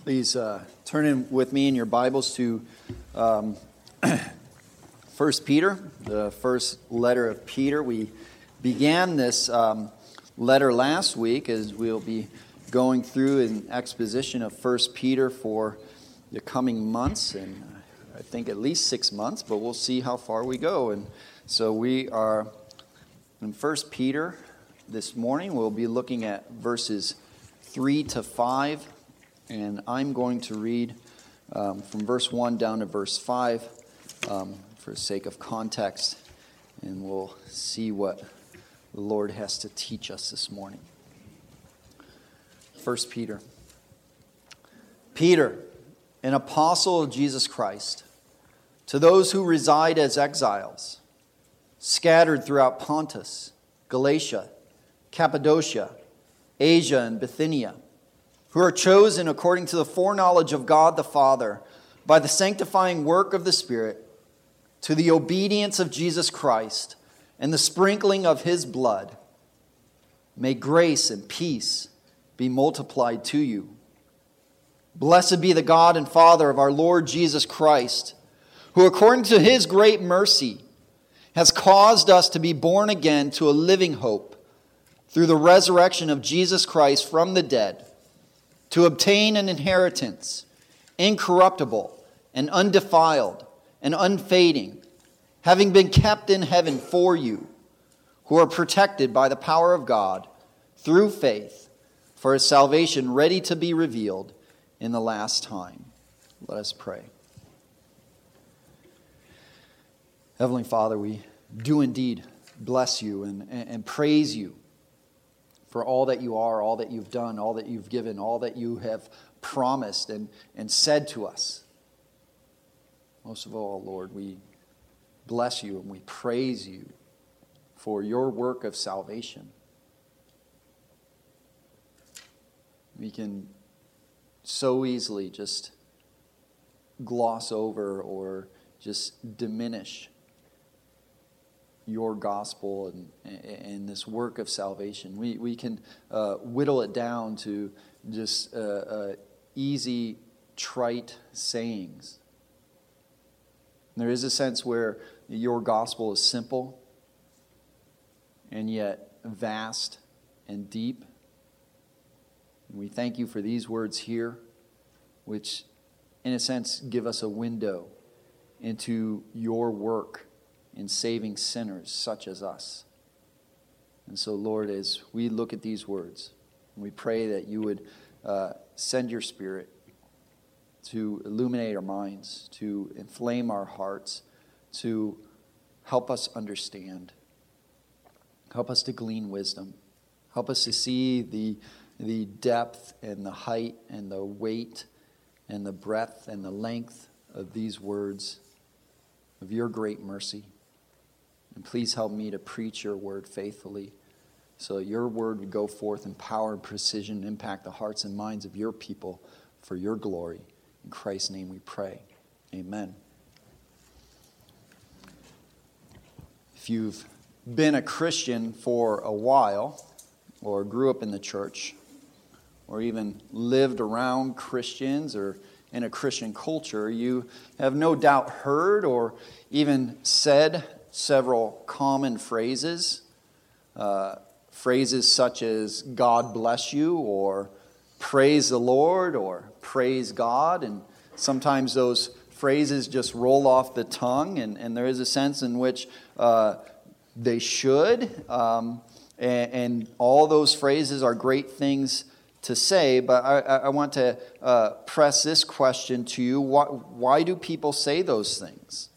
Please turn in with me in your Bibles to 1 Peter, the first letter of Peter. We began this letter last week as we'll be going through an exposition of 1 Peter for the coming months, and I think at least 6 months, but we'll see how far we go. And so we are in 1 Peter this morning. We'll be looking at verses 3 to 5, and I'm going to read from verse 1 down to verse 5 for the sake of context, and we'll see what the Lord has to teach us this morning. 1 Peter. Peter, an apostle of Jesus Christ, to those who reside as exiles, scattered throughout Pontus, Galatia, Cappadocia, Asia, and Bithynia, who are chosen according to the foreknowledge of God the Father, by the sanctifying work of the Spirit, to the obedience of Jesus Christ, and the sprinkling of His blood. May grace and peace be multiplied to you. Blessed be the God and Father of our Lord Jesus Christ, who according to His great mercy has caused us to be born again to a living hope through the resurrection of Jesus Christ from the dead, to obtain an inheritance, incorruptible and undefiled and unfading, having been kept in heaven for you, who are protected by the power of God through faith, for a salvation ready to be revealed in the last time. Let us pray. Heavenly Father, we do indeed bless you and praise you for all that you are, all that you've done, all that you've given, all that you have promised and said to us. Most of all, Lord, we bless you and we praise you for your work of salvation. We can so easily just gloss over or just diminish your gospel and this work of salvation. We can whittle it down to just easy, trite sayings. There is a sense where your gospel is simple and yet vast and deep. And we thank you for these words here, which in a sense give us a window into your work in saving sinners such as us. And so, Lord, as we look at these words, we pray that you would send your Spirit to illuminate our minds, to inflame our hearts, to help us understand, help us to glean wisdom, help us to see the depth and the height and the weight and the breadth and the length of these words of your great mercy. And please help me to preach your word faithfully so that your word would go forth in power and precision and impact the hearts and minds of your people for your glory. In Christ's name we pray. Amen. If you've been a Christian for a while, or grew up in the church, or even lived around Christians or in a Christian culture, you have no doubt heard or even said several common phrases. Phrases such as God bless you, or praise the Lord, or praise God. And sometimes those phrases just roll off the tongue, and there is a sense in which they should. And all those phrases are great things to say, but I want to press this question to you. Why do people say those things?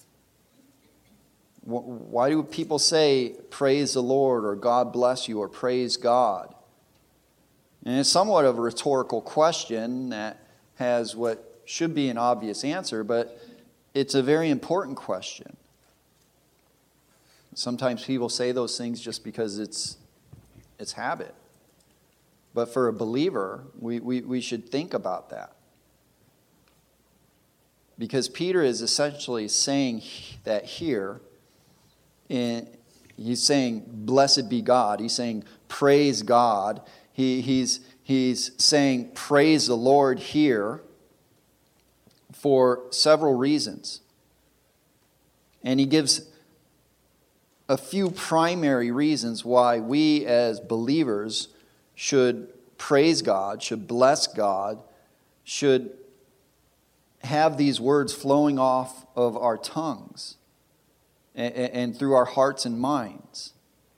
Why do people say, praise the Lord, or God bless you, or praise God? And it's somewhat of a rhetorical question that has what should be an obvious answer, but it's a very important question. Sometimes people say those things just because it's habit. But for a believer, we should think about that. Because Peter is essentially saying that here, he's saying, blessed be God. He's saying, praise God. He's saying, praise the Lord here. for several reasons. And he gives a few primary reasons why we as believers should praise God, should bless God, should have these words flowing off of our tongues and through our hearts and minds.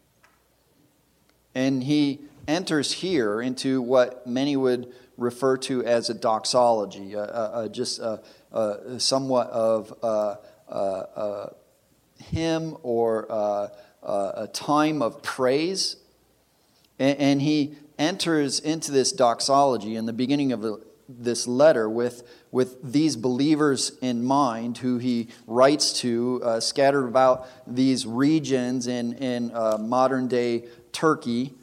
And he enters here into what many would refer to as a doxology, just somewhat of a hymn or a time of praise. And he enters into this doxology in the beginning of this letter with these believers in mind who he writes to, scattered about these regions in modern-day Turkey.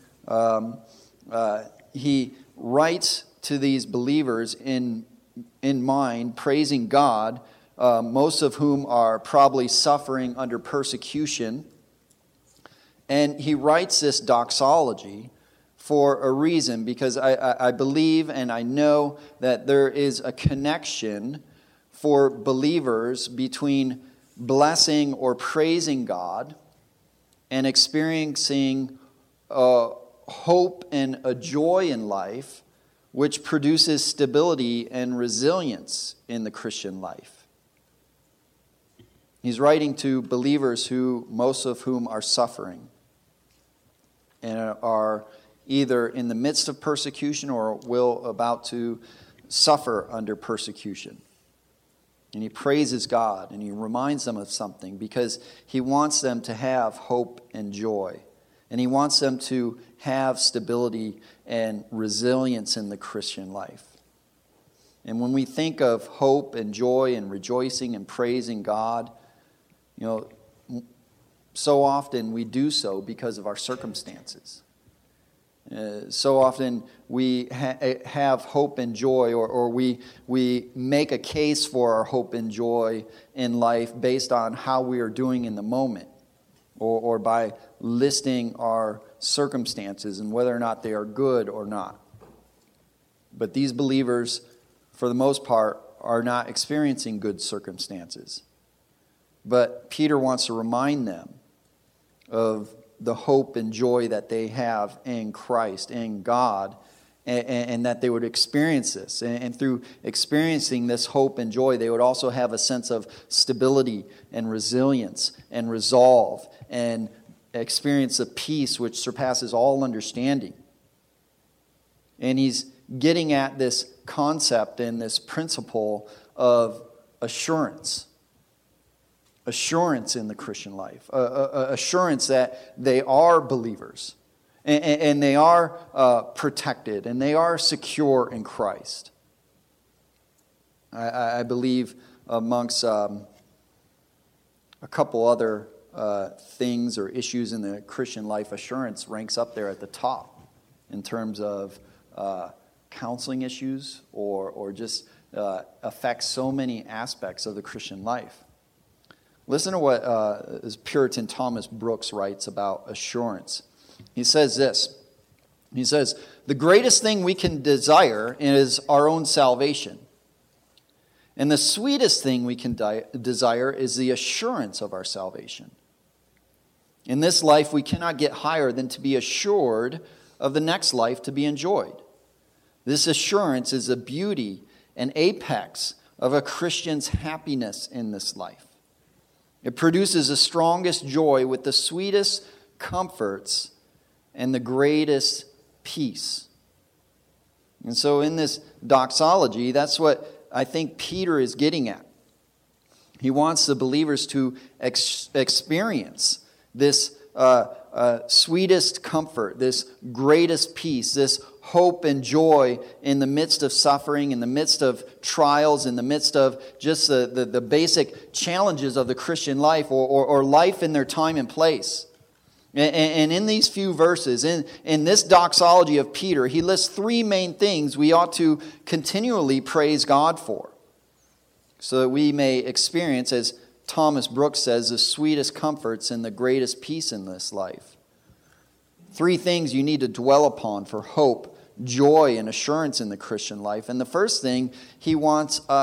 He writes to these believers in mind, praising God, most of whom are probably suffering under persecution. And he writes this doxology for a reason, because I believe and I know that there is a connection for believers between blessing or praising God and experiencing hope and a joy in life, which produces stability and resilience in the Christian life. He's writing to believers who, most of whom are suffering and are either in the midst of persecution or will about to suffer under persecution. And he praises God and he reminds them of something because he wants them to have hope and joy. And he wants them to have stability and resilience in the Christian life. And when we think of hope and joy and rejoicing and praising God, so often we do so because of our circumstances. So often we have hope and joy, or we make a case for our hope and joy in life based on how we are doing in the moment, or by listing our circumstances and whether or not they are good or not. But these believers, for the most part, are not experiencing good circumstances. But Peter wants to remind them of the hope and joy that they have in Christ, in God, and that they would experience this. And through experiencing this hope and joy, they would also have a sense of stability and resilience and resolve and experience of peace which surpasses all understanding. And he's getting at this concept and this principle of assurance. Assurance in the Christian life. Assurance that they are believers. And they are protected. And they are secure in Christ. I believe amongst a couple other things or issues in the Christian life, assurance ranks up there at the top in terms of counseling issues or just affects so many aspects of the Christian life. Listen to what Puritan Thomas Brooks writes about assurance. He says this. He says, "The greatest thing we can desire is our own salvation. And the sweetest thing we can desire is the assurance of our salvation. In this life, we cannot get higher than to be assured of the next life to be enjoyed. This assurance is the beauty and apex of a Christian's happiness in this life. It produces the strongest joy with the sweetest comforts and the greatest peace." And so in this doxology, that's what I think Peter is getting at. He wants the believers to experience this sweetest comfort, this greatest peace, this hope and joy in the midst of suffering, in the midst of trials, in the midst of just the basic challenges of the Christian life or life in their time and place. And in these few verses, in this doxology of Peter, he lists three main things we ought to continually praise God for, so that we may experience, as Thomas Brooks says, the sweetest comforts and the greatest peace in this life. Three things you need to dwell upon for hope, joy, and assurance in the Christian life. And the first thing he wants us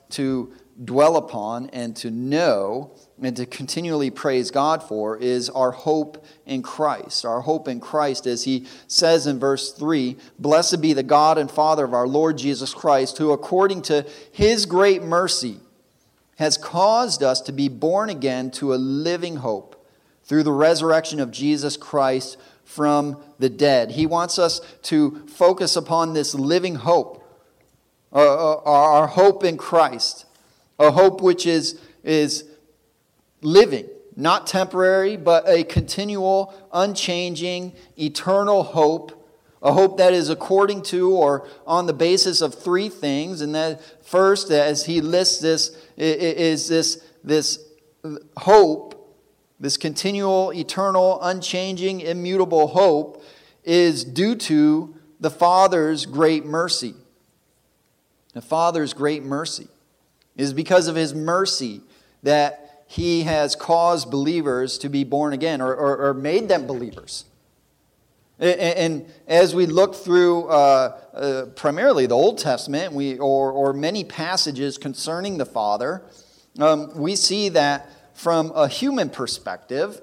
to dwell upon and to know and to continually praise God for is our hope in Christ. Our hope in Christ, as he says in verse 3, "Blessed be the God and Father of our Lord Jesus Christ, who according to his great mercy has caused us to be born again to a living hope through the resurrection of Jesus Christ from the dead." He wants us to focus upon this living hope, our hope in Christ, a hope which is living, not temporary, but a continual, unchanging, eternal hope, a hope that is according to or on the basis of three things. And that first, as he lists this, is this hope, this continual, eternal, unchanging, immutable hope is due to the Father's great mercy. The Father's great mercy is because of his mercy that he has caused believers to be born again or made them believers. And as we look through primarily the Old Testament or many passages concerning the Father, we see that from a human perspective,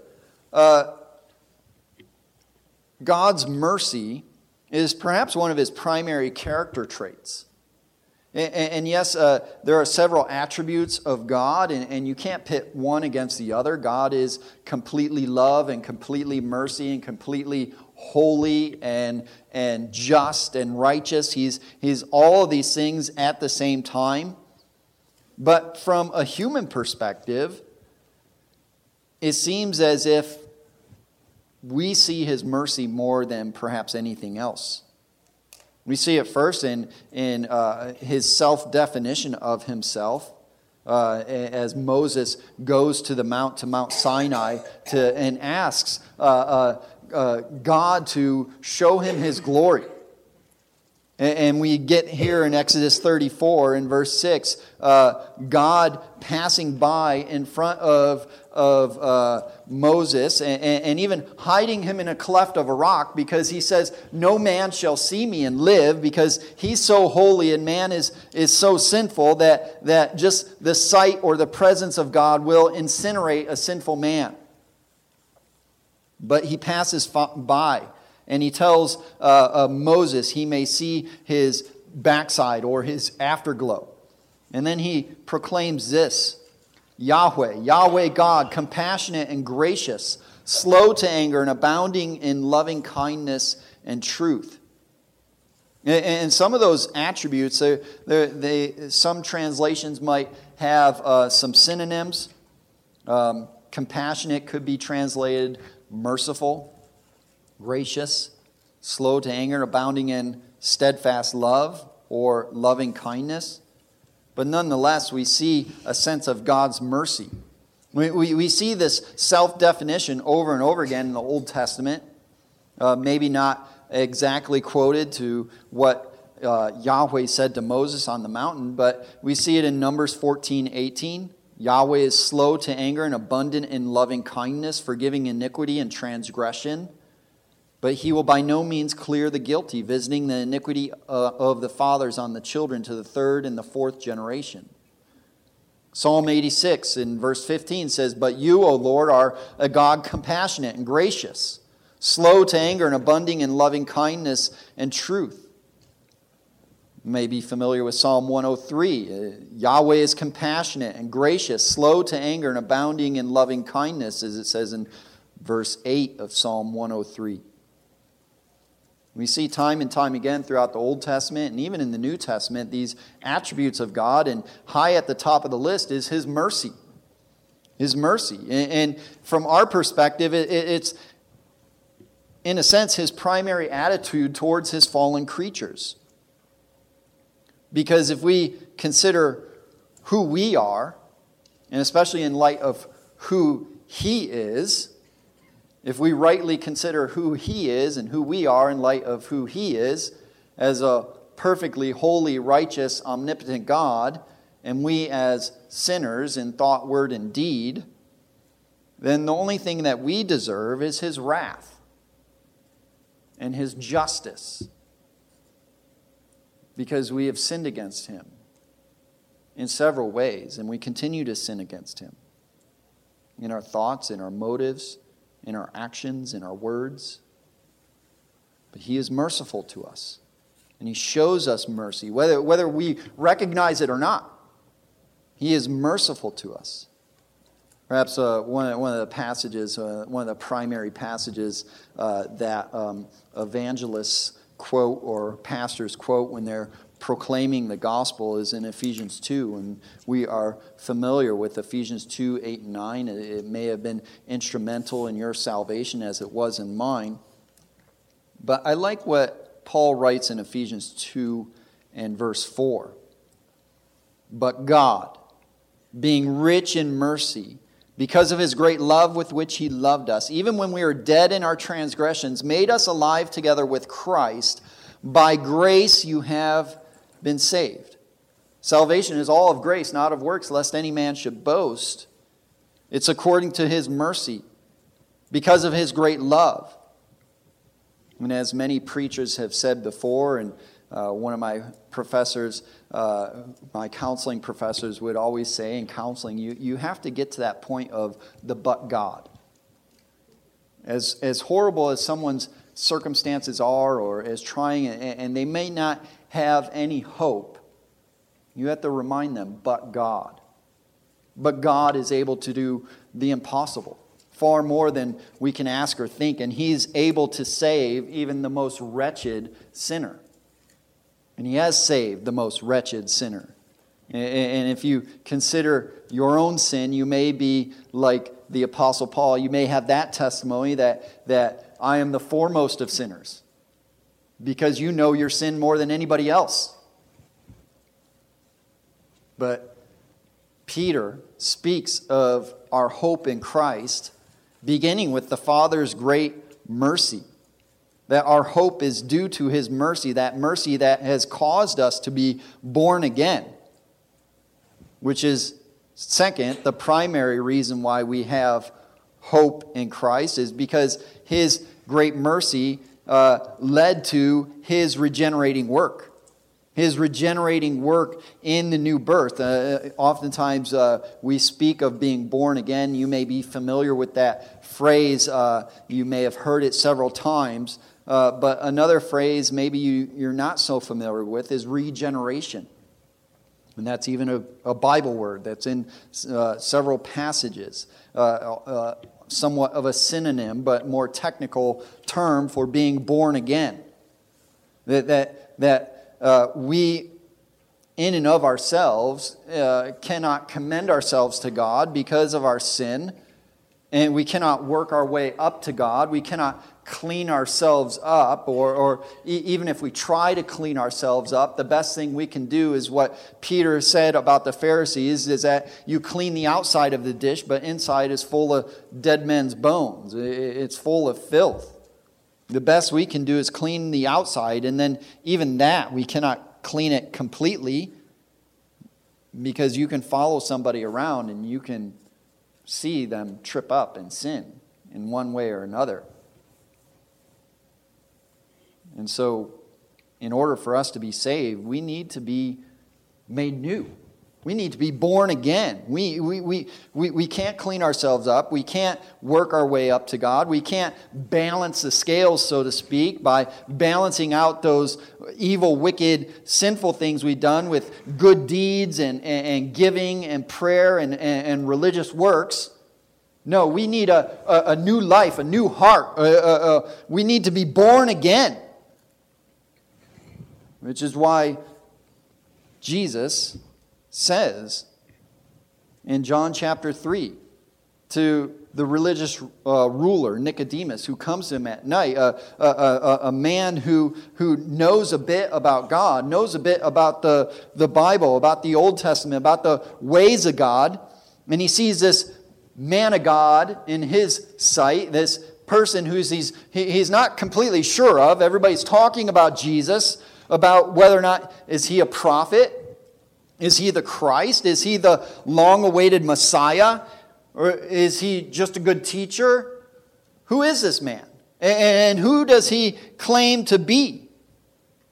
God's mercy is perhaps one of his primary character traits. And yes, there are several attributes of God, and you can't pit one against the other. God is completely love and completely mercy and completely holy and just and righteous. He's all of these things at the same time. But from a human perspective, it seems as if we see his mercy more than perhaps anything else. We see it first in his self-definition of himself, as Moses goes to Mount Sinai and asks God to show him his glory. And we get here in Exodus 34 in verse 6, God passing by in front of Moses and even hiding him in a cleft of a rock, because he says, "No man shall see me and live," because he's so holy and man is so sinful that just the sight or the presence of God will incinerate a sinful man. But he passes by. And he tells Moses he may see his backside or his afterglow. And then he proclaims this: Yahweh God, compassionate and gracious, slow to anger and abounding in loving kindness and truth. And some of those attributes, some translations might have some synonyms. Compassionate could be translated merciful. Gracious, slow to anger, abounding in steadfast love or loving kindness. But nonetheless, we see a sense of God's mercy. We see this self-definition over and over again in the Old Testament. Maybe not exactly quoted to what Yahweh said to Moses on the mountain, but we see it in Numbers 14:18. Yahweh is slow to anger and abundant in loving kindness, forgiving iniquity and transgression. But he will by no means clear the guilty, visiting the iniquity of the fathers on the children to the third and the fourth generation. Psalm 86 in verse 15 says, "But you, O Lord, are a God compassionate and gracious, slow to anger and abounding in loving kindness and truth." You may be familiar with Psalm 103. Yahweh is compassionate and gracious, slow to anger and abounding in loving kindness, as it says in verse 8 of Psalm 103. We see time and time again throughout the Old Testament and even in the New Testament these attributes of God, and high at the top of the list is his mercy. His mercy. And from our perspective, it's in a sense his primary attitude towards his fallen creatures. Because if we consider who we are, and especially in light of who he is, if we rightly consider who he is and who we are in light of who he is, as a perfectly holy, righteous, omnipotent God, and we as sinners in thought, word, and deed, then the only thing that we deserve is his wrath and his justice, because we have sinned against him. in several ways, and we continue to sin against him. In our thoughts, in our motives, in our actions, in our words. But he is merciful to us. And he shows us mercy, whether we recognize it or not. He is merciful to us. Perhaps one of the passages, one of the primary passages that evangelists quote or pastors quote when they're proclaiming the gospel is in Ephesians 2. And we are familiar with Ephesians 2, 8, and 9. It may have been instrumental in your salvation as it was in mine. But I like what Paul writes in Ephesians 2 and verse 4. But God, being rich in mercy, because of his great love with which he loved us, even when we were dead in our transgressions, made us alive together with Christ. By grace you have been saved. Salvation is all of grace, not of works, lest any man should boast. It's according to his mercy, because of his great love. And as many preachers have said before, and one of my professors, my counseling professors would always say in counseling, you have to get to that point of the but God. As horrible as someone's circumstances are, or as trying, and they may not have any hope, you have to remind them, but God. But God is able to do the impossible. Far more than we can ask or think. And he's able to save even the most wretched sinner. And he has saved the most wretched sinner. And if you consider your own sin, you may be like the Apostle Paul. You may have that testimony that I am the foremost of sinners. Because you know your sin more than anybody else. But Peter speaks of our hope in Christ, beginning with the Father's great mercy. That our hope is due to his mercy, that mercy that has caused us to be born again. Which is, second, the primary reason why we have hope in Christ is because his great mercy led to his regenerating work. His regenerating work in the new birth. Oftentimes we speak of being born again. You may be familiar with that phrase. You may have heard it several times. But another phrase maybe you're not so familiar with is regeneration. And that's even a Bible word that's in several passages. Somewhat of a synonym, but more technical term for being born again. That we, in and of ourselves, cannot commend ourselves to God because of our sin. And we cannot work our way up to God. We cannot clean ourselves up. Or even if we try to clean ourselves up, the best thing we can do is what Peter said about the Pharisees, is that you clean the outside of the dish, but inside is full of dead men's bones. It's full of filth. The best we can do is clean the outside, and then even that, we cannot clean it completely, because you can follow somebody around and you can see them trip up and sin in one way or another. And so, in order for us to be saved, we need to be made new. We need to be born again. We can't clean ourselves up. We can't work our way up to God. We can't balance the scales, so to speak, by balancing out those evil, wicked, sinful things we've done with good deeds and giving and prayer and religious works. No, we need a new life, a new heart. We need to be born again. Which is why Jesus says in John chapter 3 to the religious ruler Nicodemus, who comes to him at night, a man who knows a bit about God, knows a bit about the Bible, about the Old Testament, about the ways of God, and he sees this man of God in his sight, this person he's not completely sure of. Everybody's talking about Jesus, about whether or not is he a prophet. Is he the Christ? Is he the long-awaited Messiah? Or is he just a good teacher? Who is this man? And who does he claim to be?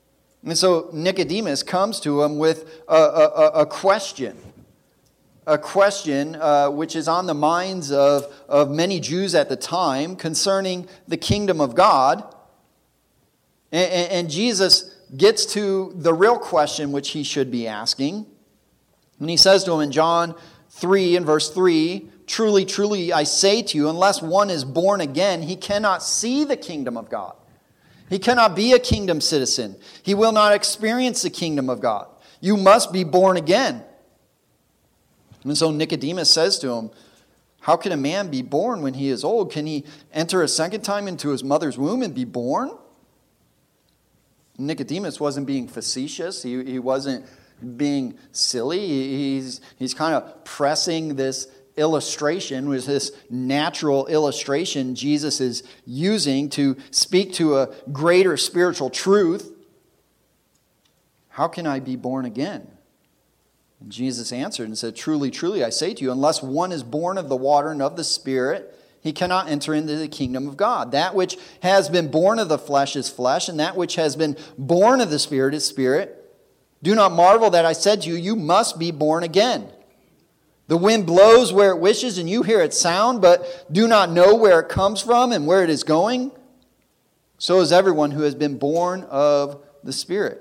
And so Nicodemus comes to him with a question. A question which is on the minds of many Jews at the time concerning the kingdom of God. And Jesus gets to the real question which he should be asking. And he says to him in John 3 and verse 3, "Truly, truly, I say to you, unless one is born again, he cannot see the kingdom of God." He cannot be a kingdom citizen. He will not experience the kingdom of God. You must be born again. And so Nicodemus says to him, "How can a man be born when he is old? Can he enter a second time into his mother's womb and be born?" Nicodemus wasn't being facetious. He wasn't being silly. He's kind of pressing this illustration, was this natural illustration Jesus is using to speak to a greater spiritual truth. How can I be born again? And Jesus answered and said, "Truly, truly, I say to you, unless one is born of the water and of the Spirit, he cannot enter into the kingdom of God. That which has been born of the flesh is flesh, and that which has been born of the Spirit is spirit. Do not marvel that I said to you, you must be born again. The wind blows where it wishes, and you hear its sound, but do not know where it comes from and where it is going. So is everyone who has been born of the Spirit."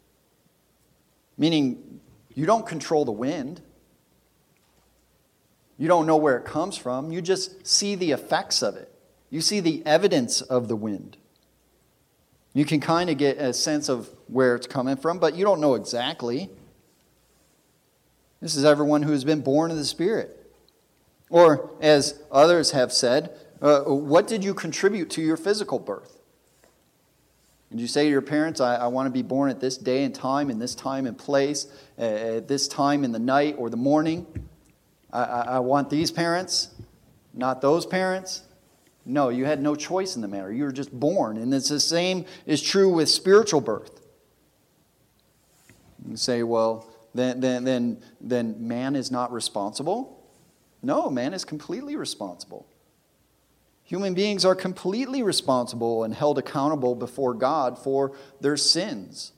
Meaning, you don't control the wind. You don't know where it comes from. You just see the effects of it. You see the evidence of the wind. You can kind of get a sense of where it's coming from, but you don't know exactly. This is everyone who has been born of the Spirit. Or, as others have said, what did you contribute to your physical birth? Did you say to your parents, I want to be born at this day and time, in this time and place, at this time in the night or the morning? I want these parents, not those parents? No, you had no choice in the matter. You were just born. And it's the same is true with spiritual birth. You say, well, then man is not responsible? No, man is completely responsible. Human beings are completely responsible and held accountable before God for their sins,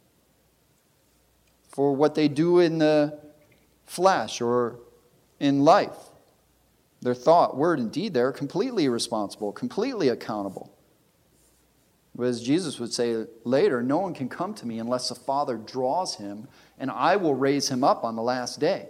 for what they do in the flesh or in life. Their thought, word, and deed, they're completely responsible, completely accountable. But as Jesus would say later, no one can come to me unless the Father draws him, and I will raise him up on the last day.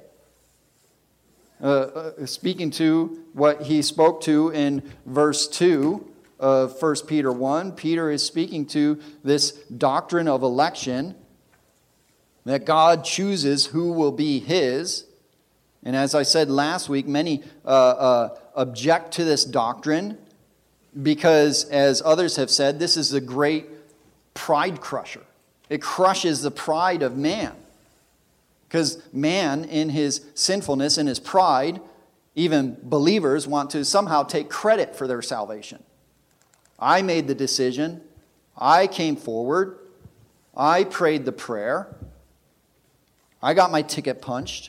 Speaking to what he spoke to in verse 2 of 1 Peter 1, Peter is speaking to this doctrine of election, that God chooses who will be his. And as I said last week, many object to this doctrine because, as others have said, this is the great pride crusher. It crushes the pride of man. Because man, in his sinfulness, in his pride, even believers want to somehow take credit for their salvation. I made the decision. I came forward. I prayed the prayer. I got my ticket punched.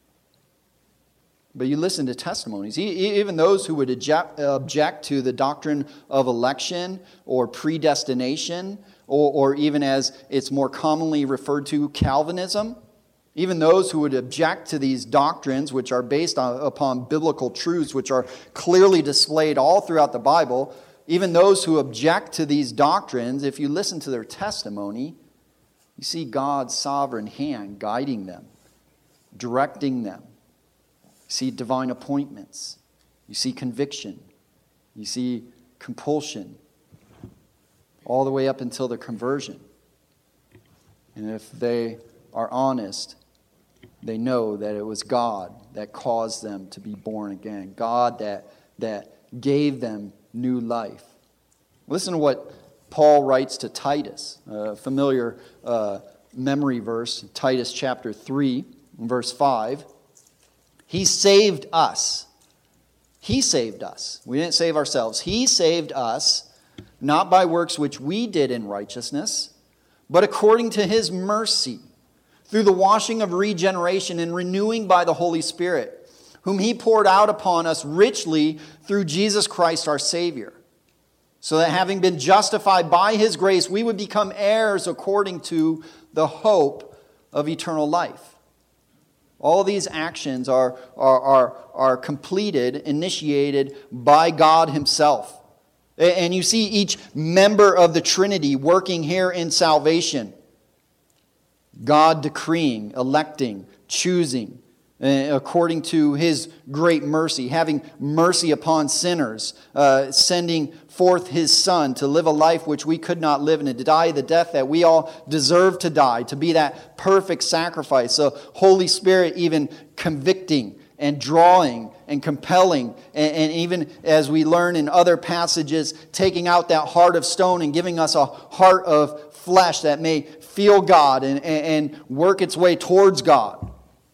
But you listen to testimonies. Even those who would object to the doctrine of election or predestination, or even as it's more commonly referred to, Calvinism, even those who would object to these doctrines, which are based upon biblical truths, which are clearly displayed all throughout the Bible, even those who object to these doctrines, if you listen to their testimony, you see God's sovereign hand guiding them, directing them. You see divine appointments. You see conviction. You see compulsion. All the way up until their conversion. And if they are honest, they know that it was God that caused them to be born again. God that gave them new life. Listen to what Paul writes to Titus. A familiar memory verse, Titus chapter 3, verse 5. He saved us. He saved us. We didn't save ourselves. He saved us, not by works which we did in righteousness, but according to his mercy, through the washing of regeneration and renewing by the Holy Spirit, whom he poured out upon us richly through Jesus Christ our Savior, so that having been justified by His grace, we would become heirs according to the hope of eternal life. All these actions are completed, initiated by God Himself. And you see each member of the Trinity working here in salvation. God decreeing, electing, choosing, according to His great mercy, having mercy upon sinners, sending forth His Son to live a life which we could not live and to die the death that we all deserve to die, to be that perfect sacrifice. So Holy Spirit even convicting and drawing and compelling, and even as we learn in other passages, taking out that heart of stone and giving us a heart of flesh that may feel God and work its way towards God.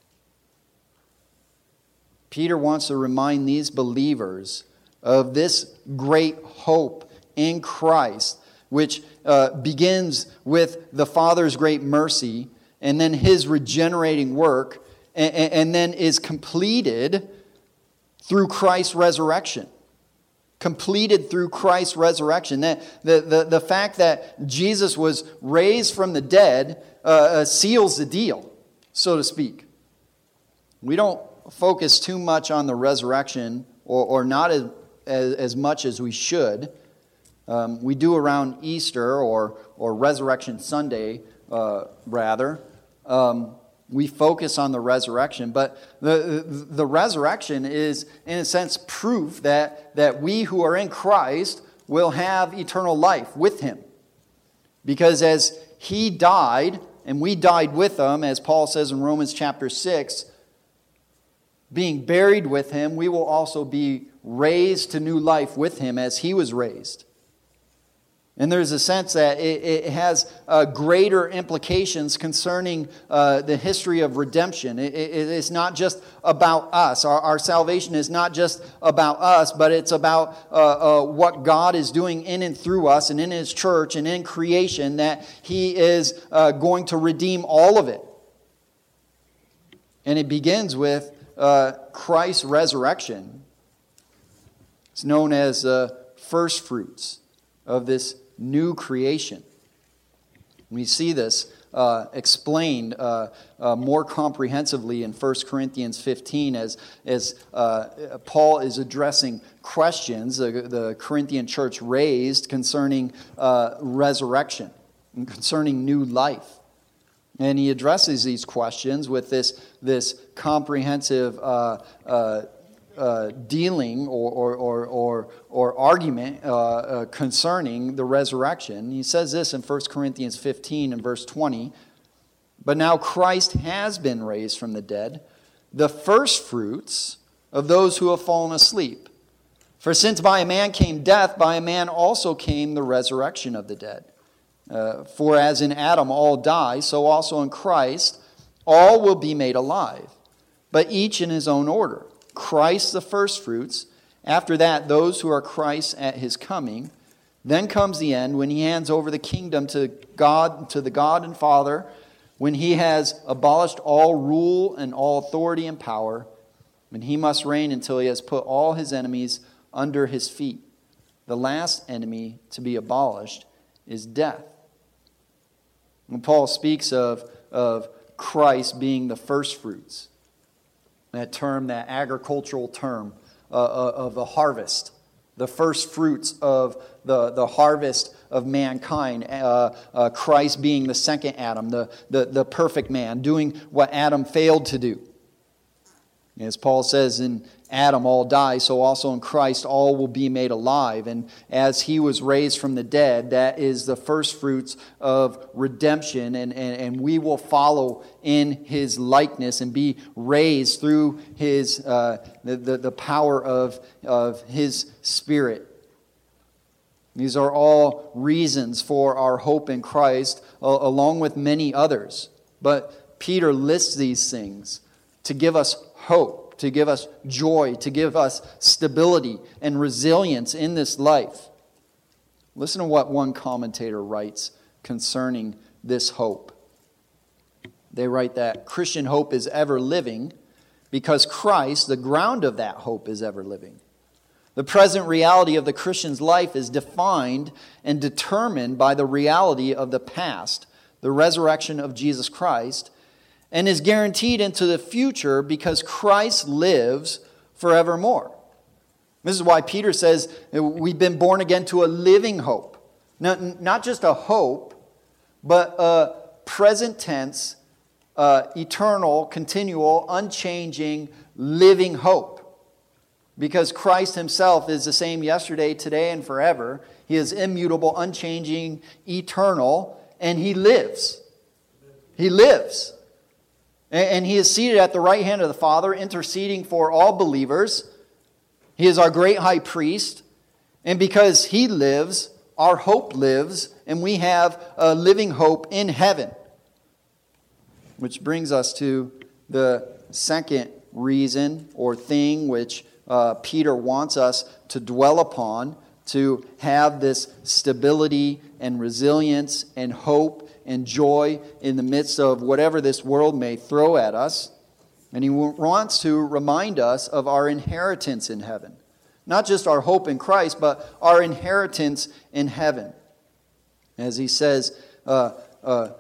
Peter wants to remind these believers of this great hope in Christ, which begins with the Father's great mercy and then His regenerating work, and then is completed through Christ's resurrection. Completed through Christ's resurrection. That the fact that Jesus was raised from the dead seals the deal, so to speak. We don't focus too much on the resurrection, or not as much as we should. We do around Easter or Resurrection Sunday, rather. We focus on the resurrection, but the resurrection is, in a sense, proof that we who are in Christ will have eternal life with Him. Because as He died, and we died with Him, as Paul says in Romans chapter 6, being buried with Him, we will also be raised to new life with Him as He was raised. And there's a sense that it has greater implications concerning the history of redemption. It's not just about us. Our salvation is not just about us, but it's about what God is doing in and through us and in His church and in creation, that He is going to redeem all of it. And it begins with Christ's resurrection. It's known as the first fruits of this new creation. We see this explained more comprehensively in 1 Corinthians 15 as Paul is addressing questions the Corinthian church raised concerning resurrection and concerning new life. And he addresses these questions with this comprehensive dealing or argument concerning the resurrection. He says this in 1 Corinthians 15 and verse 20. But now Christ has been raised from the dead, the first fruits of those who have fallen asleep. For since by a man came death, by a man also came the resurrection of the dead. For as in Adam all die, so also in Christ all will be made alive, but each in his own order. Christ the firstfruits, after that those who are Christ at His coming. Then comes the end, when He hands over the kingdom to God, to the God and Father, when He has abolished all rule and all authority and power, when He must reign until He has put all His enemies under His feet. The last enemy to be abolished is death. When Paul speaks of Christ being the firstfruits, that term, that agricultural term of the harvest, the first fruits of the harvest of mankind, Christ being the second Adam, the perfect man, doing what Adam failed to do. As Paul says, in Adam all die, so also in Christ all will be made alive. And as He was raised from the dead, that is the first fruits of redemption. And we will follow in His likeness and be raised through His the power of His Spirit. These are all reasons for our hope in Christ, along with many others. But Peter lists these things to give us hope, to give us joy, to give us stability and resilience in this life. Listen to what one commentator writes concerning this hope. They write that Christian hope is ever living because Christ, the ground of that hope, is ever living. The present reality of the Christian's life is defined and determined by the reality of the past, the resurrection of Jesus Christ, and is guaranteed into the future because Christ lives forevermore. This is why Peter says we've been born again to a living hope. Not just a hope, but a present tense, eternal, continual, unchanging, living hope. Because Christ himself is the same yesterday, today, and forever. He is immutable, unchanging, eternal, and he lives. He lives. And he is seated at the right hand of the Father, interceding for all believers. He is our great high priest. And because he lives, our hope lives, and we have a living hope in heaven. Which brings us to the second reason or thing which Peter wants us to dwell upon, to have this stability and resilience and hope and joy in the midst of whatever this world may throw at us. And he wants to remind us of our inheritance in heaven. Not just our hope in Christ, but our inheritance in heaven. As he says, not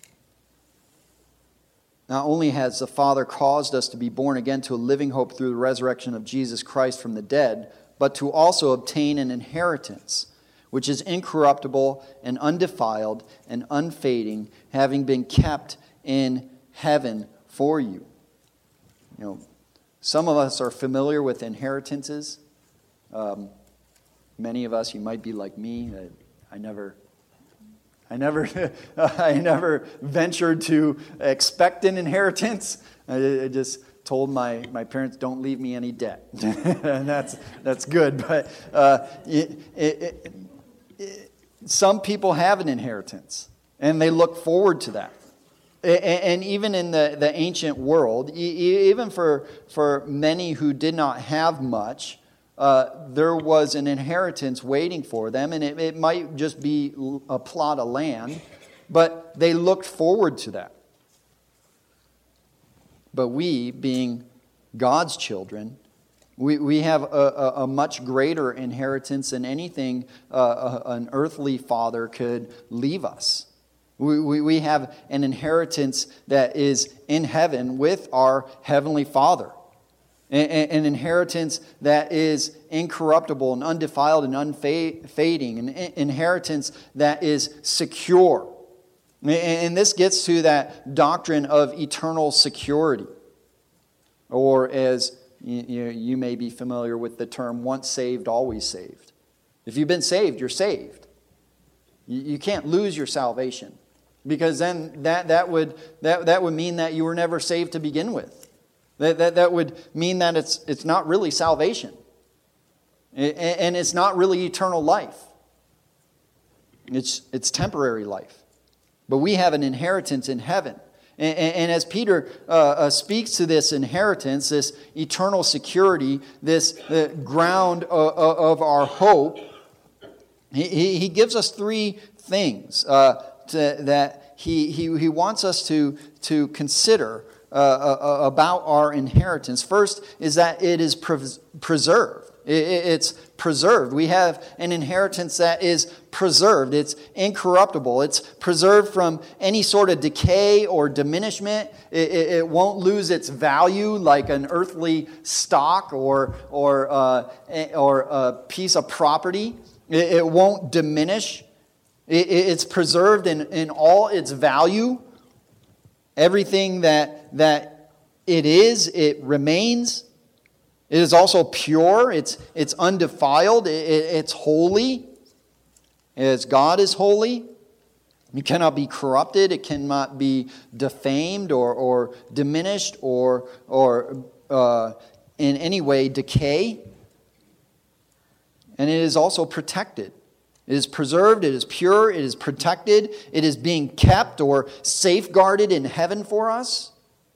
only has the Father caused us to be born again to a living hope through the resurrection of Jesus Christ from the dead, but to also obtain an inheritance, which is incorruptible and undefiled and unfading, having been kept in heaven for you. You know, some of us are familiar with inheritances. Many of us, you might be like me. I never ventured to expect an inheritance. I just told my parents, don't leave me any debt. And that's good. But some people have an inheritance, and they look forward to that. And even in the ancient world, even for many who did not have much, there was an inheritance waiting for them, and it might just be a plot of land, but they looked forward to that. But we, being God's children, we have a much greater inheritance than anything an earthly father could leave us. We have an inheritance that is in heaven with our Heavenly Father. An inheritance that is incorruptible and undefiled and unfading. An inheritance that is secure. And this gets to that doctrine of eternal security. Or as you may be familiar with the term, once saved, always saved. If you've been saved, you're saved. You can't lose your salvation. Because then that would mean that you were never saved to begin with. That would mean that it's not really salvation. And it's not really eternal life. It's temporary life. But we have an inheritance in heaven. And as Peter speaks to this inheritance, this eternal security, this ground of our hope, he gives us three things that he wants us to consider about our inheritance. First is that it is preserved. It's preserved. We have an inheritance that is preserved. It's incorruptible. It's preserved from any sort of decay or diminishment. It won't lose its value like an earthly stock or a piece of property. It won't diminish. It's preserved in all its value. Everything that it is, it remains. It is also pure. It's undefiled. It's holy. As God is holy. It cannot be corrupted. It cannot be defamed or diminished or in any way decay. And it is also protected. It is preserved, it is pure, it is protected, it is being kept or safeguarded in heaven for us.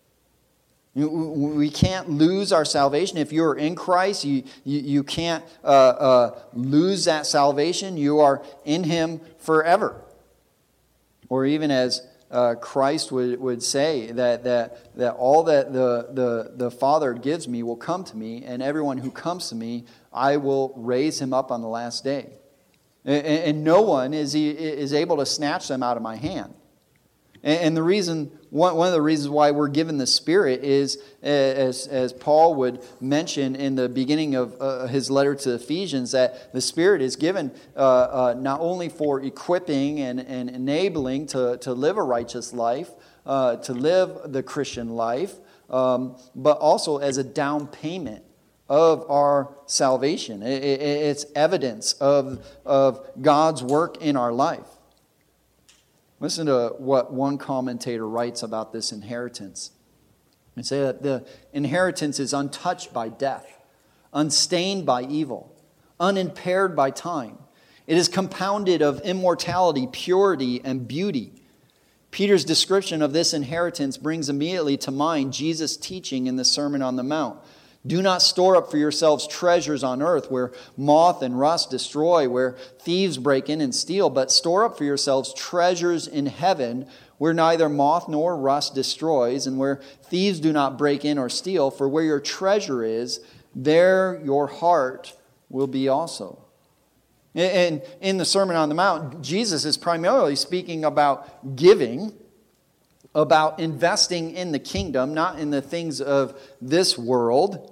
We can't lose our salvation. If you're in Christ, you can't lose that salvation. You are in Him forever. Or even as Christ would say that all that the Father gives me will come to me, and everyone who comes to me, I will raise him up on the last day. And no one is able to snatch them out of my hand. And the reason, one of the reasons why we're given the Spirit is, as Paul would mention in the beginning of his letter to Ephesians, that the Spirit is given not only for equipping and enabling to live a righteous life, to live the Christian life, but also as a down payment of our salvation. It's evidence of God's work in our life. Listen to what one commentator writes about this inheritance. They say that the inheritance is untouched by death, unstained by evil, unimpaired by time. It is compounded of immortality, purity, and beauty. Peter's description of this inheritance brings immediately to mind Jesus' teaching in the Sermon on the Mount. Do not store up for yourselves treasures on earth where moth and rust destroy, where thieves break in and steal, but store up for yourselves treasures in heaven where neither moth nor rust destroys, and where thieves do not break in or steal. For where your treasure is, there your heart will be also. And in the Sermon on the Mount, Jesus is primarily speaking about giving, about investing in the kingdom, not in the things of this world.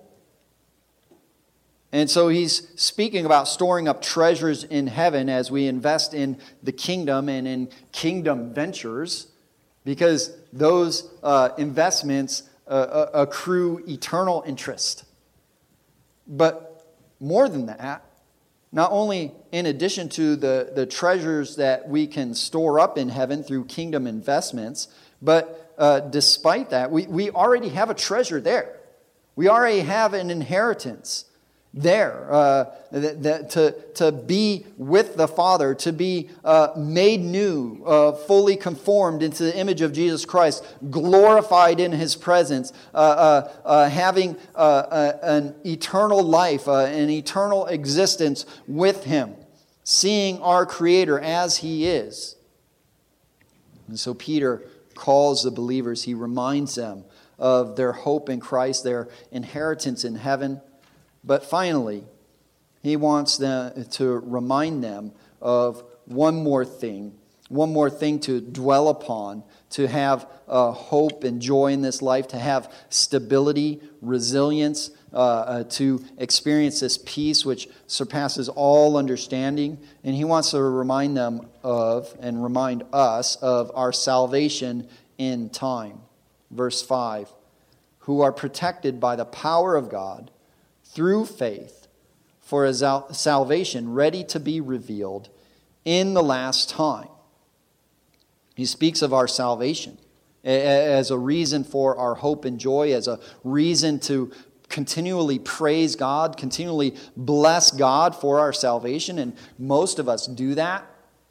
And so he's speaking about storing up treasures in heaven as we invest in the kingdom and in kingdom ventures, because those investments accrue eternal interest. But more than that, not only in addition to the treasures that we can store up in heaven through kingdom investments, but despite that, we already have a treasure there. We already have an inheritance there, to be with the Father, to be made new, fully conformed into the image of Jesus Christ, glorified in His presence, having an eternal life, an eternal existence with Him, seeing our Creator as He is. And so Peter calls the believers, he reminds them of their hope in Christ, their inheritance in heaven. But finally, he wants them to remind them of one more thing to dwell upon, to have hope and joy in this life, to have stability, resilience, to experience this peace which surpasses all understanding. And he wants to remind them of, and remind us of, our salvation in time. Verse 5, who are protected by the power of God through faith for a salvation ready to be revealed in the last time. He speaks of our salvation as a reason for our hope and joy, as a reason to continually praise God, continually bless God for our salvation, and most of us do that.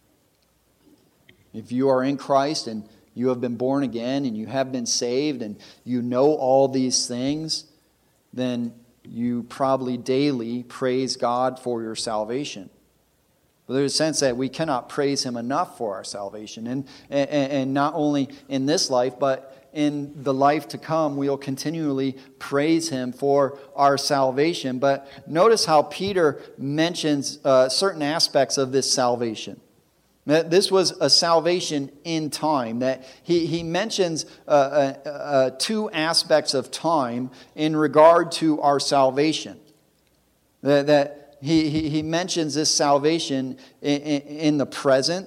If you are in Christ and you have been born again and you have been saved and you know all these things, then you probably daily praise God for your salvation. But there's a sense that we cannot praise Him enough for our salvation. And not only in this life, but in the life to come, we'll continually praise Him for our salvation. But notice how Peter mentions certain aspects of this salvation. That this was a salvation in time. That he mentions two aspects of time in regard to our salvation. That he mentions this salvation in the present,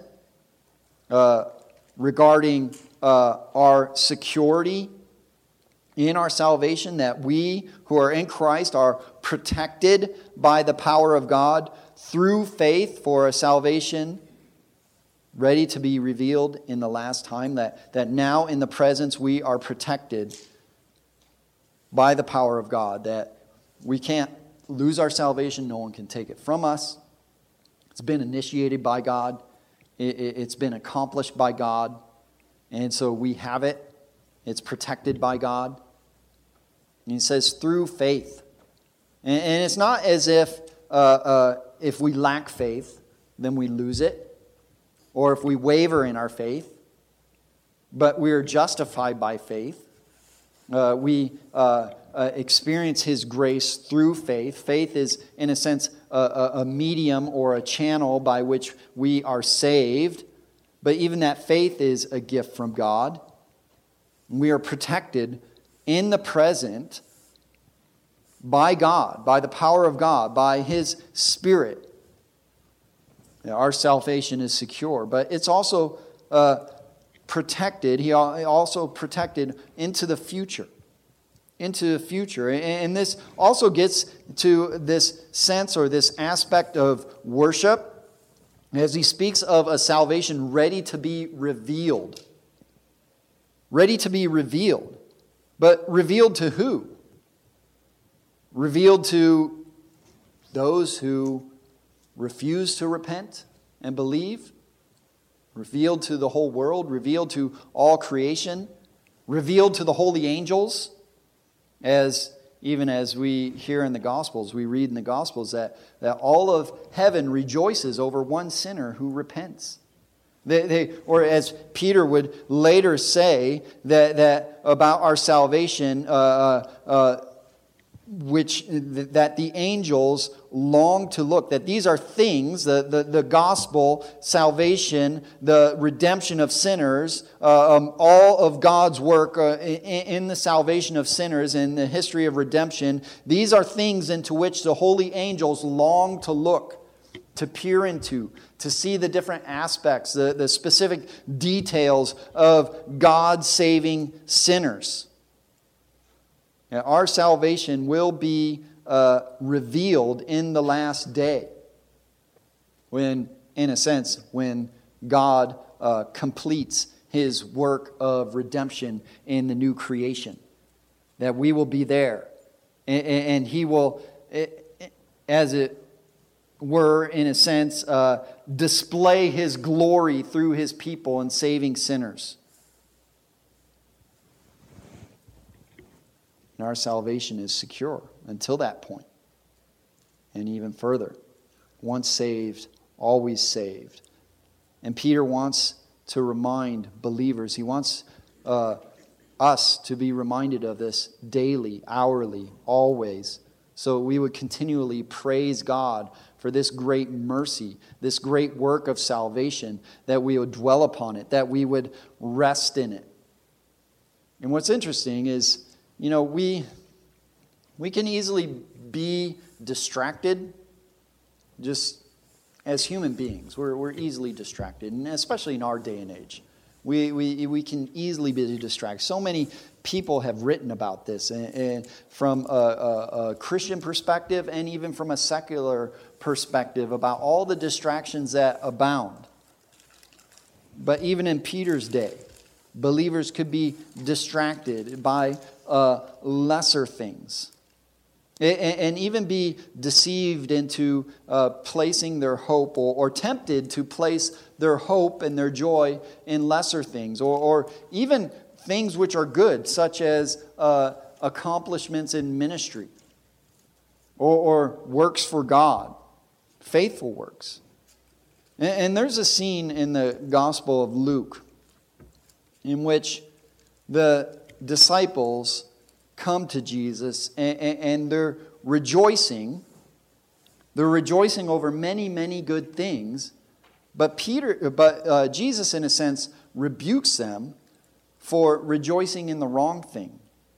regarding our security in our salvation, that we who are in Christ are protected by the power of God through faith for a salvation ready to be revealed in the last time, that now in the presence we are protected by the power of God, that we can't lose our salvation, no one can take it from us. It's been initiated by God, it's been accomplished by God, and so we have it. It's protected by God. And he says through faith. And it's not as if we lack faith, then we lose it, or if we waver in our faith, but we are justified by faith. We experience His grace through faith. Faith is, in a sense, a medium or a channel by which we are saved. But even that faith is a gift from God. We are protected in the present by God, by the power of God, by His Spirit. Our salvation is secure, but it's also protected. He also protected into the future. Into the future. And this also gets to this sense or this aspect of worship as he speaks of a salvation ready to be revealed. Ready to be revealed. But revealed to who? Revealed to those who refuse to repent and believe. Revealed to the whole world. Revealed to all creation. Revealed to the holy angels. Even as we hear in the Gospels, we read in the Gospels that all of heaven rejoices over one sinner who repents. Or as Peter would later say, that about our salvation, that the angels long to look, that these are things, the gospel, salvation, the redemption of sinners, all of God's work in the salvation of sinners, in the history of redemption, these are things into which the holy angels long to look, to peer into, to see the different aspects, the specific details of God saving sinners. Our salvation will be revealed in the last day. When, in a sense, when God completes His work of redemption in the new creation. That we will be there. And He will, as it were, in a sense, display His glory through His people in saving sinners. And our salvation is secure until that point. And even further. Once saved, always saved. And Peter wants to remind believers. He wants us to be reminded of this daily, hourly, always. So we would continually praise God for this great mercy, this great work of salvation, that we would dwell upon it, that we would rest in it. And what's interesting is, we can easily be distracted just as human beings. We're easily distracted, and especially in our day and age. We can easily be distracted. So many people have written about this and from a Christian perspective and even from a secular perspective about all the distractions that abound. But even in Peter's day, believers could be distracted by lesser things. And even be deceived into placing their hope or tempted to place their hope and their joy in lesser things. Or even things which are good, such as accomplishments in ministry. Or works for God. Faithful works. And there's a scene in the Gospel of Luke in which the disciples come to Jesus and they're rejoicing. They're rejoicing over many, many good things. But Jesus, in a sense, rebukes them for rejoicing in the wrong thing.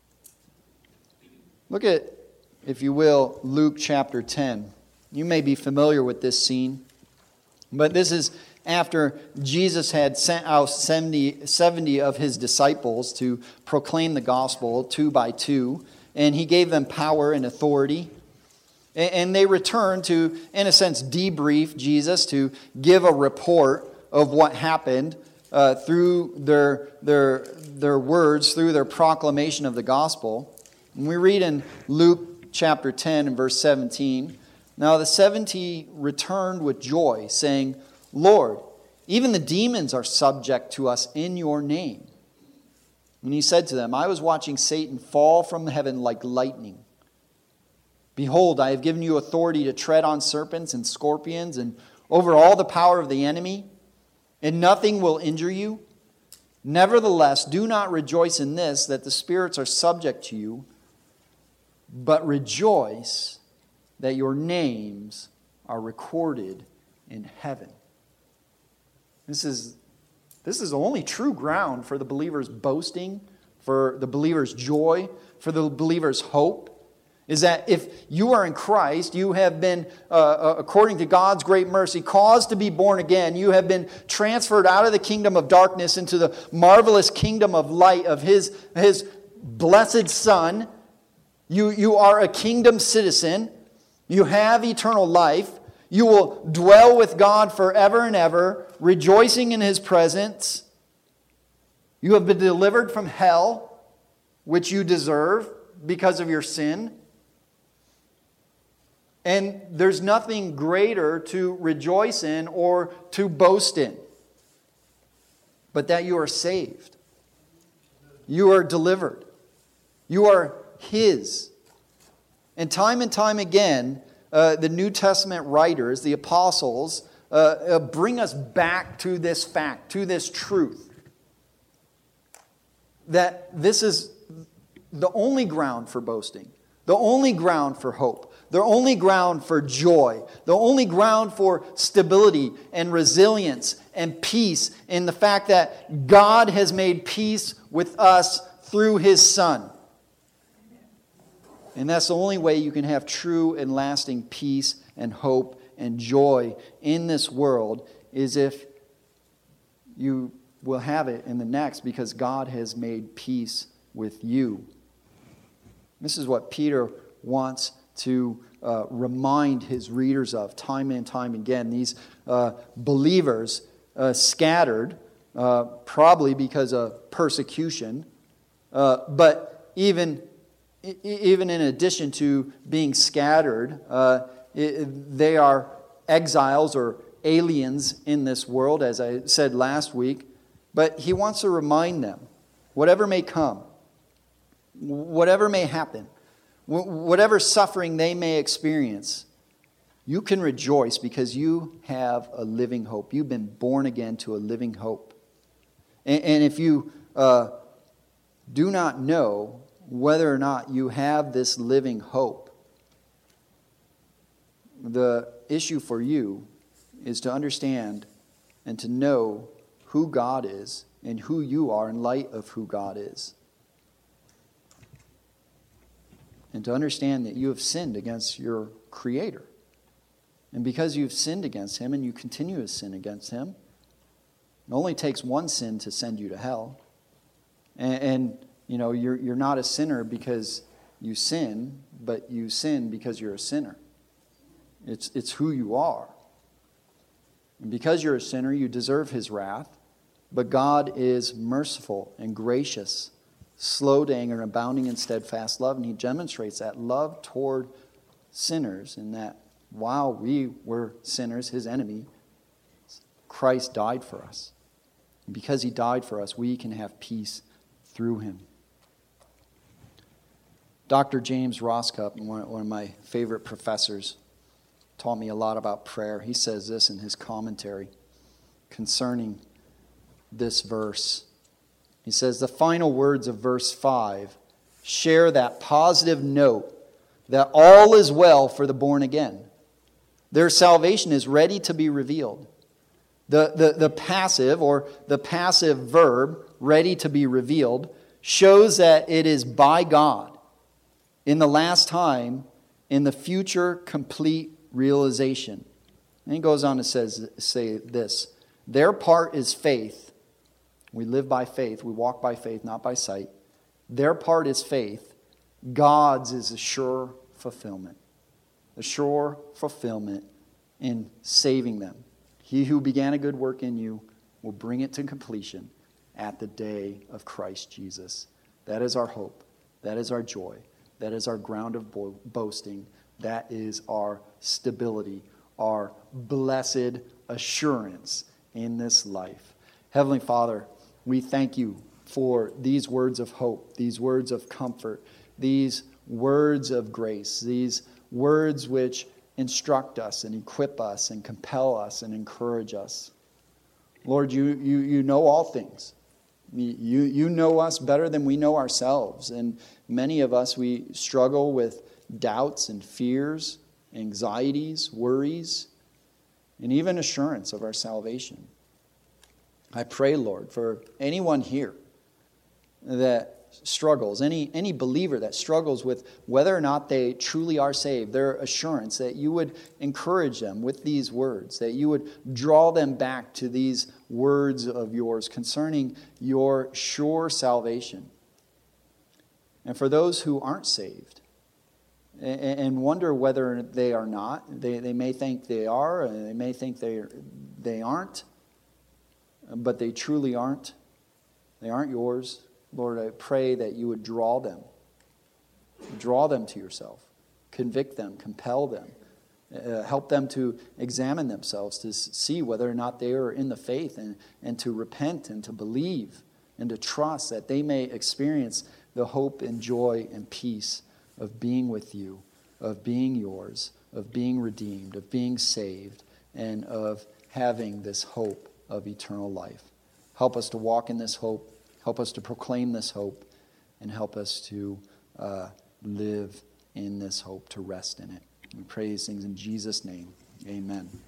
Look at, if you will, Luke chapter 10. You may be familiar with this scene. But this is after Jesus had sent out 70 of His disciples to proclaim the gospel 2 by 2. And He gave them power and authority. And they returned to, in a sense, debrief Jesus, to give a report of what happened through their words, through their proclamation of the gospel. And we read in Luke chapter 10 and verse 17, "Now the 70 returned with joy, saying, 'Lord, even the demons are subject to us in your name.' And He said to them, 'I was watching Satan fall from heaven like lightning. Behold, I have given you authority to tread on serpents and scorpions and over all the power of the enemy, and nothing will injure you. Nevertheless, do not rejoice in this, that the spirits are subject to you, but rejoice that your names are recorded in heaven. This is the only true ground for the believer's boasting, for the believer's joy, for the believer's hope, is that if you are in Christ, you have been, according to God's great mercy, caused to be born again. You have been transferred out of the kingdom of darkness into the marvelous kingdom of light of His blessed Son. You are a kingdom citizen. You have eternal life. You will dwell with God forever and ever, rejoicing in His presence. You have been delivered from hell, which you deserve because of your sin. And there's nothing greater to rejoice in or to boast in, but that you are saved. You are delivered. You are His. And time again, the New Testament writers, the apostles, bring us back to this fact, to this truth, that this is the only ground for boasting, the only ground for hope, the only ground for joy, the only ground for stability and resilience and peace in the fact that God has made peace with us through His Son. And that's the only way you can have true and lasting peace and hope and joy in this world, is if you will have it in the next, because God has made peace with you. This is what Peter wants to remind his readers of time and time again. These believers scattered, probably because of persecution, but even in addition to being scattered, they are exiles or aliens in this world, as I said last week. But he wants to remind them, whatever may come, whatever may happen, whatever suffering they may experience, you can rejoice because you have a living hope. You've been born again to a living hope. And if you do not know whether or not you have this living hope, the issue for you is to understand and to know who God is and who you are in light of who God is. And to understand that you have sinned against your Creator. And because you've sinned against Him and you continue to sin against Him, it only takes one sin to send you to hell. And you know, you're not a sinner because you sin, but you sin because you're a sinner. It's who you are. And because you're a sinner, you deserve His wrath. But God is merciful and gracious, slow to anger, and abounding in steadfast love. And He demonstrates that love toward sinners, in that while we were sinners, His enemy, Christ died for us. And because He died for us, we can have peace through Him. Dr. James Roscup, one of my favorite professors, taught me a lot about prayer. He says this in his commentary concerning this verse. He says, the final words of verse 5 share that positive note that all is well for the born again. Their salvation is ready to be revealed. The passive, or the passive verb, ready to be revealed, shows that it is by God in the last time, in the future complete realization. And he goes on to say this: their part is faith. We live by faith. We walk by faith, not by sight. Their part is faith. God's is a sure fulfillment. A sure fulfillment in saving them. He who began a good work in you will bring it to completion at the day of Christ Jesus. That is our hope. That is our joy. That is our ground of boasting. That is our stability, our blessed assurance in this life. Heavenly Father, we thank You for these words of hope, these words of comfort, these words of grace, these words which instruct us and equip us and compel us and encourage us. Lord, you know all things. You know us better than we know ourselves. And many of us, we struggle with doubts and fears, anxieties, worries, and even assurance of our salvation. I pray, Lord, for anyone here that struggles, any believer that struggles with whether or not they truly are saved, their assurance, that you would encourage them with these words, that you would draw them back to these words of yours concerning your sure salvation. And for those who aren't saved and wonder whether they are not, they may think they are, and they may think they aren't, but they truly aren't. They aren't yours. Lord, I pray that you would draw them to yourself, convict them, compel them, help them to examine themselves to see whether or not they are in the faith, and to repent and to believe and to trust that they may experience the hope and joy and peace of being with you, of being yours, of being redeemed, of being saved, and of having this hope of eternal life. Help us to walk in this hope. Help us to proclaim this hope, and help us to live in this hope, to rest in it. We pray these things in Jesus' name. Amen.